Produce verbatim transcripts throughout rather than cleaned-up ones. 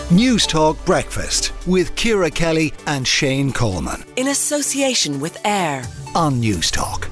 News Talk Breakfast with Ciara Kelly and Shane Coleman. In association with AIR on News Talk.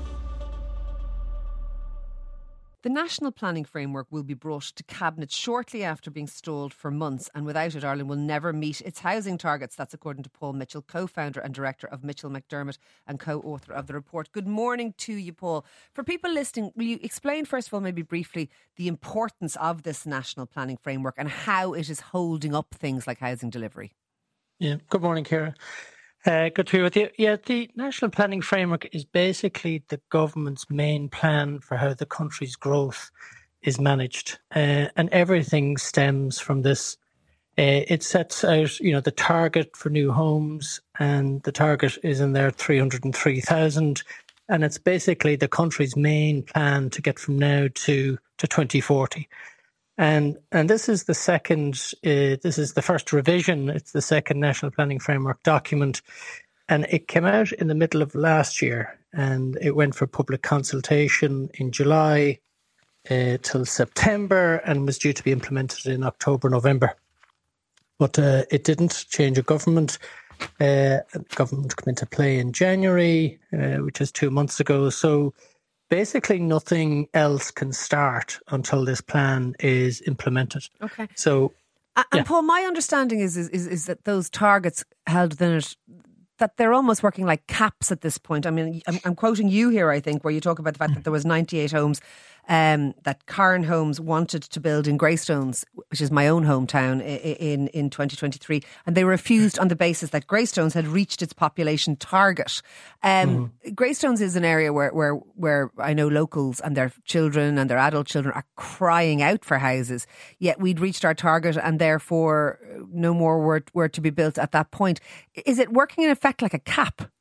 The National Planning Framework will be brought to Cabinet shortly after being stalled for months, and without it Ireland will never meet its housing targets. That's according to Paul Mitchell, co-founder and director of Mitchell McDermott and co-author of the report. Good morning to you, Paul. For people listening, will you explain first of all, maybe briefly, the importance of this National Planning Framework and how it is holding up things like housing delivery? Yeah, good morning, Ciara. Uh, good to be with you. Yeah, the National Planning Framework is basically the government's main plan for how the country's growth is managed, uh, and everything stems from this. Uh, it sets out, you know, the target for new homes, and the target is in there three hundred three thousand, and it's basically the country's main plan to get from now to to twenty forty. And and this is the second, uh, this is the first revision. It's the second National Planning Framework document. And it came out in the middle of last year. And it went for public consultation in July uh, till September and was due to be implemented in October, November. But uh, it didn't change of government. Uh, government came into play in January, uh, which is two months ago. So basically, nothing else can start until this plan is implemented. Okay. So, and yeah. Paul, my understanding is, is is that those targets held within it, that they're almost working like caps at this point. I mean, I'm, I'm quoting you here, I think, where you talk about the fact that there was ninety-eight homes um, that Cairn Homes wanted to build in Greystones, which is my own hometown, in, in twenty twenty-three. And they refused on the basis that Greystones had reached its population target. Um, mm. Greystones is an area where, where, where I know locals and their children and their adult children are crying out for houses. Yet we'd reached our target and therefore no more were, were to be built at that point. Is it working in effect like a cap?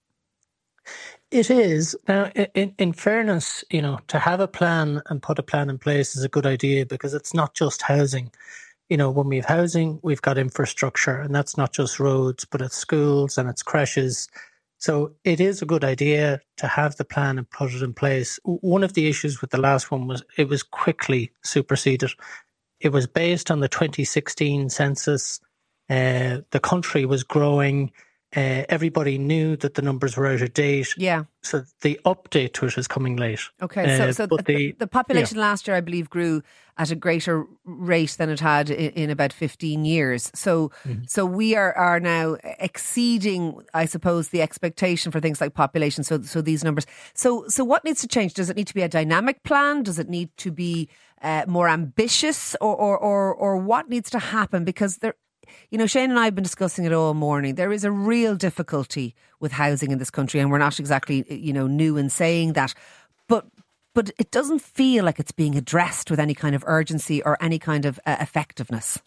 It is. Now, in, in fairness, you know, to have a plan and put a plan in place is a good idea, because it's not just housing. You know, when we have housing, we've got infrastructure, and that's not just roads, but it's schools and it's creches. So it is a good idea to have the plan and put it in place. One of the issues with the last one was it was quickly superseded. It was based on the twenty sixteen census. Uh, the country was growing. Uh, everybody knew that the numbers were out of date. Yeah. So the update to it is coming late. Okay. So, uh, so the, the, the population yeah. last year, I believe, grew at a greater rate than it had in, in about fifteen years. So, mm-hmm. so we are, are now exceeding, I suppose, the expectation for things like population. So, so these numbers. So, so what needs to change? Does it need to be a dynamic plan? Does it need to be uh, more ambitious, or, or, or, or what needs to happen? Because there. You know, Shane and I have been discussing it all morning. There is a real difficulty with housing in this country, and we're not exactly, you know, new in saying that. But but it doesn't feel like it's being addressed with any kind of urgency or any kind of uh, effectiveness.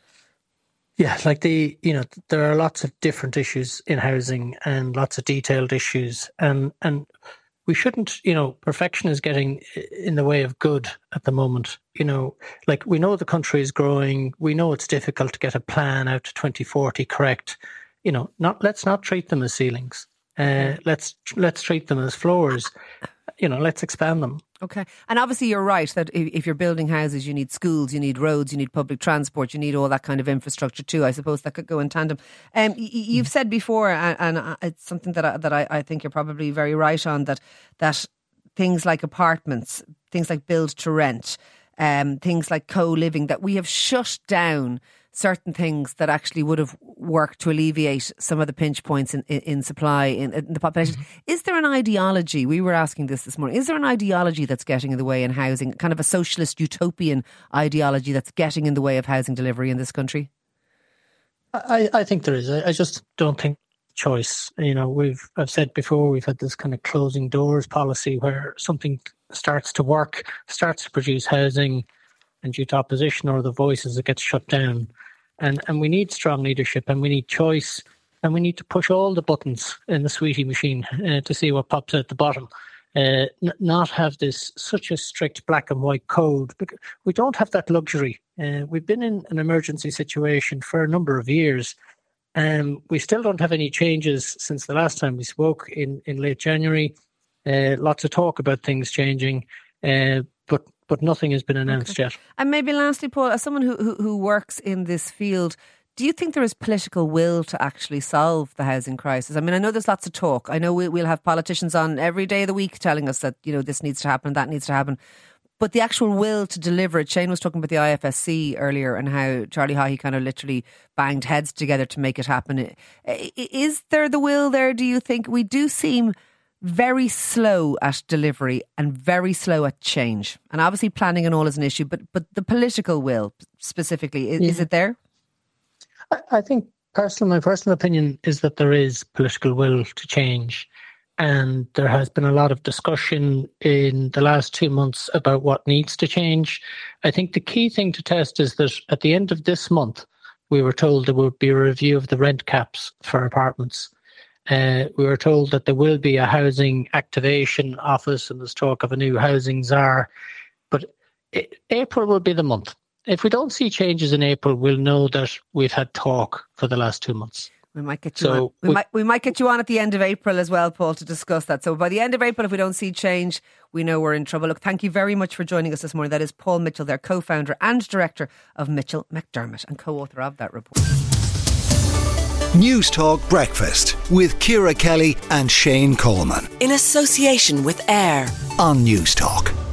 Yeah, like the, you know, there are lots of different issues in housing and lots of detailed issues. And, and we shouldn't, you know, perfection is getting in the way of good at the moment. You know, like we know the country is growing. We know it's difficult to get a plan out to twenty forty correct. You know, not let's not treat them as ceilings. Uh, let's let's treat them as floors. You know, let's expand them. Okay. And obviously you're right that if you're building houses, you need schools, you need roads, you need public transport, you need all that kind of infrastructure too. I suppose that could go in tandem. Um, you've said before, and it's something that I, that I, I think you're probably very right on, that that things like apartments, things like build to rent, um, things like co-living, that we have shut down certain things that actually would have worked to alleviate some of the pinch points in, in, in supply in, in the population. Mm-hmm. Is there an ideology, we were asking this this morning, is there an ideology that's getting in the way in housing, kind of a socialist utopian ideology that's getting in the way of housing delivery in this country? I, I think there is. I, I just don't think choice. You know, we've I've said before, we've had this kind of closing doors policy where something starts to work, starts to produce housing, and due to opposition or the voices, it gets shut down. And and we need strong leadership, and we need choice, and we need to push all the buttons in the sweetie machine uh, to see what pops out the bottom. Uh, n- not have this such a strict black and white code. Because we don't have that luxury. Uh, we've been in an emergency situation for a number of years, and we still don't have any changes since the last time we spoke in, in late January. Uh, lots of talk about things changing, uh, but but nothing has been announced okay. yet. And maybe lastly, Paul, as someone who, who, who works in this field, do you think there is political will to actually solve the housing crisis? I mean, I know there's lots of talk. I know we, we'll have politicians on every day of the week telling us that, you know, this needs to happen, that needs to happen. But the actual will to deliver it, Shane was talking about the I F S C earlier and how Charlie Haughey kind of literally banged heads together to make it happen. Is there the will there, do you think? We do seem very slow at delivery and very slow at change. And obviously planning and all is an issue, but but the political will specifically, is, yeah. is it there? I think personally, my personal opinion is that there is political will to change, and there has been a lot of discussion in the last two months about what needs to change. I think the key thing to test is that at the end of this month, we were told there would be a review of the rent caps for apartments. Uh, we were told that there will be a housing activation office, and there's talk of a new housing czar. But it, April will be the month. If we don't see changes in April, we'll know that we've had talk for the last two months. We might get you so on. We, we, might we might get you on at the end of April as well, Paul, to discuss that. So by the end of April, if we don't see change, we know we're in trouble. Look, thank you very much for joining us this morning. That is Paul Mitchell, their co-founder and director of Mitchell McDermott and co-author of that report. News Talk Breakfast with Ciara Kelly and Shane Coleman. In association with AIR On News Talk.